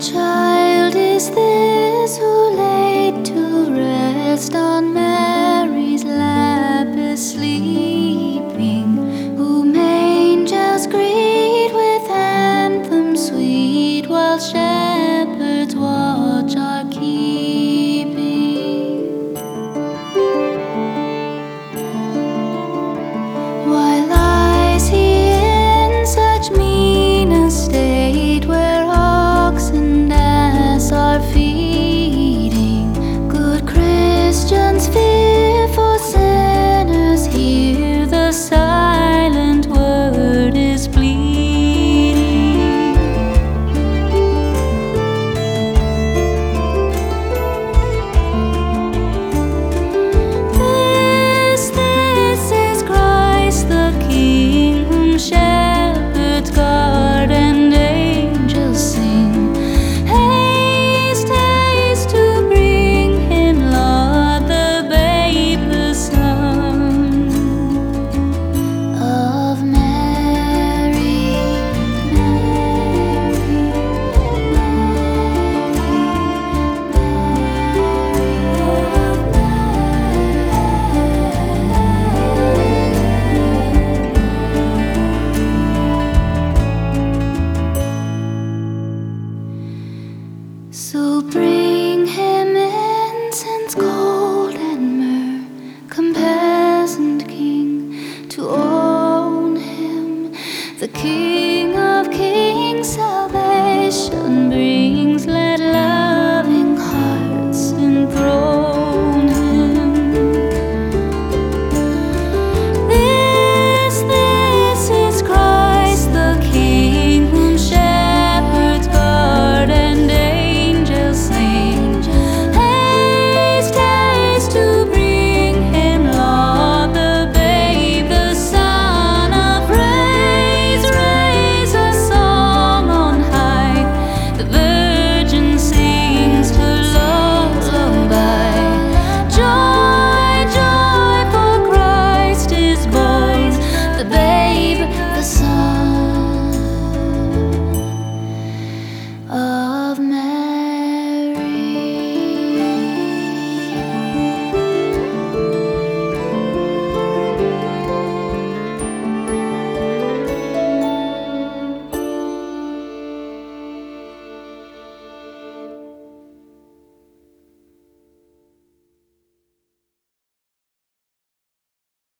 child is this who laid to rest on Mary's lap is sleeping, whom angels greet with anthems sweet, while shepherds watch are keeping. Why lies he in such mean estate, where ox and ass are feeding? Good Christians, fearful sinners, hear the silent word is pleading. This is Christ the King, whom shepherds guard and angels sing. Haste, haste to bring him, Lord, the babe, the Son of Mary, So bring him incense, gold and myrrh, compassionate King, to own him. The King of kings salvation brings.